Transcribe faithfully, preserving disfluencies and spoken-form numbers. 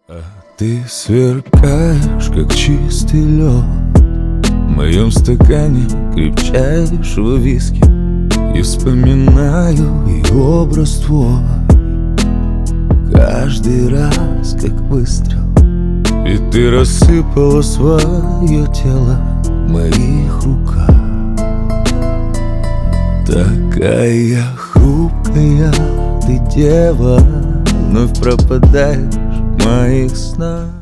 А ты сверкаешь, как чистый лед, в моем стакане крепчайшего виски. И вспоминаю и образ твой каждый раз, как выстрел. Ведь ты рассыпала свое тело в моих руках. Такая хрупкая ты дева, вновь пропадаешь в моих снах.